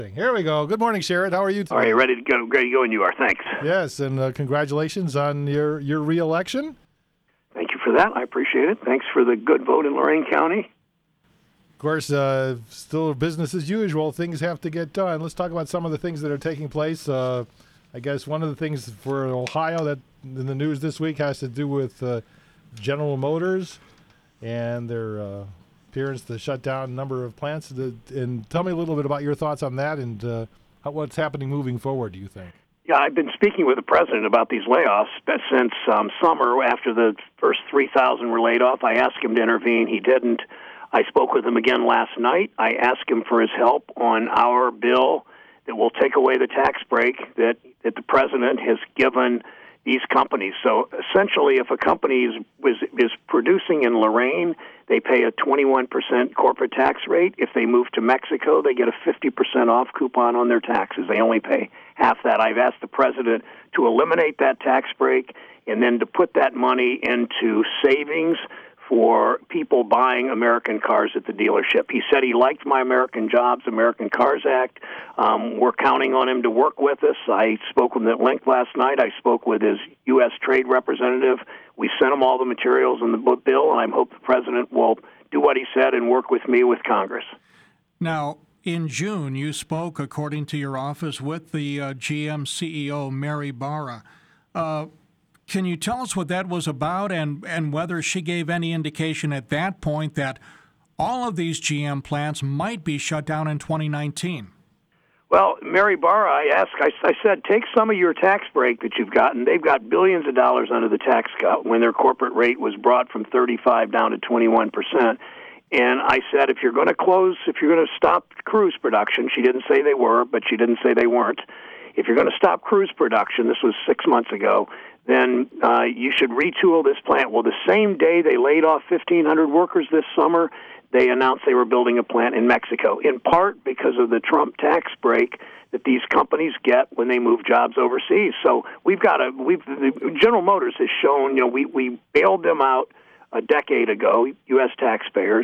Here we go. Good morning, Sherrod. How are you today? All right, ready to go. Ready to go, and you are. Thanks. Yes, and congratulations on your re-election. Thank you for that. I appreciate it. Thanks for the good vote in Lorain County. Of course, still business as usual. Things have to get done. Let's talk about some of the things that are taking place. I guess one of the things for Ohio that in the news this week has to do with General Motors and their appearance to shut down a number of plants. And tell me a little bit about your thoughts on that and what's happening moving forward, do you think? Yeah, I've been speaking with the president about these layoffs since summer after the first 3,000 were laid off. I asked him to intervene. He didn't. I spoke with him again last night. I asked him for his help on our bill that will take away the tax break that the president has given these companies. So essentially, if a company is producing in Lorain, they pay a 21% corporate tax rate. If they move to Mexico, they get a 50% off coupon on their taxes. They only pay half that. I've asked the president to eliminate that tax break and then to put that money into savings for people buying American cars at the dealership. He said he liked my American Jobs, American Cars Act. We're counting on him to work with us. I spoke with him at length last night. I spoke with his U.S. trade representative. We sent him all the materials in the bill, and I hope the president will do what he said and work with me with Congress. Now, in June, you spoke, according to your office, with the GM CEO, Mary Barra. Can you tell us what that was about and whether she gave any indication at that point that all of these GM plants might be shut down in 2019? Well, Mary Barra, I said, take some of your tax break that you've gotten. They've got billions of dollars under the tax cut when their corporate rate was brought from 35 down to 21%. And I said, if you're going to stop cruise production, she didn't say they were, but she didn't say they weren't. If you're going to stop cruise production, this was 6 months ago, then you should retool this plant. Well, the same day they laid off 1,500 workers this summer, they announced they were building a plant in Mexico, in part because of the Trump tax break that these companies get when they move jobs overseas. So General Motors has shown, we bailed them out a decade ago, U.S. taxpayers.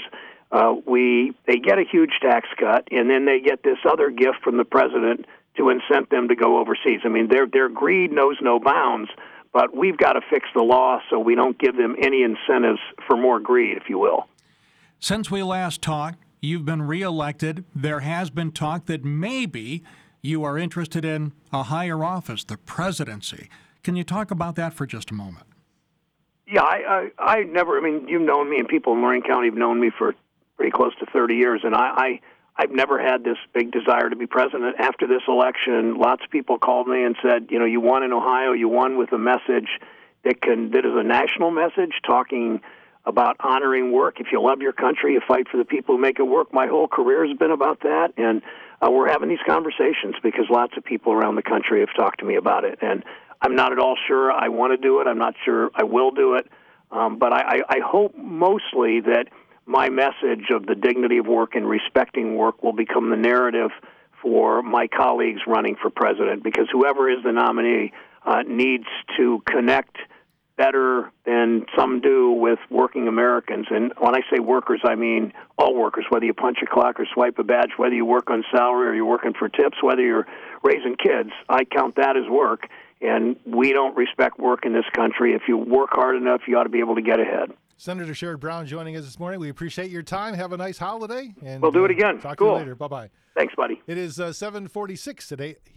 They get a huge tax cut, and then they get this other gift from the president to incent them to go overseas. I mean, their greed knows no bounds, but we've got to fix the law so we don't give them any incentives for more greed, if you will. Since we last talked, you've been reelected. There has been talk that maybe you are interested in a higher office, the presidency. Can you talk about that for just a moment? Yeah, I never, you've known me, and people in Lorain County have known me for pretty close to 30 years, and I've never had this big desire to be president. After this election, lots of people called me and said, you won in Ohio, you won with a message that is a national message, talking about honoring work. If you love your country, you fight for the people who make it work. My whole career has been about that, and we're having these conversations because lots of people around the country have talked to me about it. And I'm not at all sure I want to do it. I'm not sure I will do it. But I hope mostly that my message of the dignity of work and respecting work will become the narrative for my colleagues running for president, because whoever is the nominee needs to connect better than some do with working Americans. And when I say workers, I mean all workers, whether you punch a clock or swipe a badge, whether you work on salary or you're working for tips, whether you're raising kids. I count that as work, and we don't respect work in this country. If you work hard enough, you ought to be able to get ahead. Senator Sherrod Brown joining us this morning. We appreciate your time. Have a nice holiday. And we'll do it again. Talk cool. to you later. Bye-bye. Thanks, buddy. It is 7:46 today.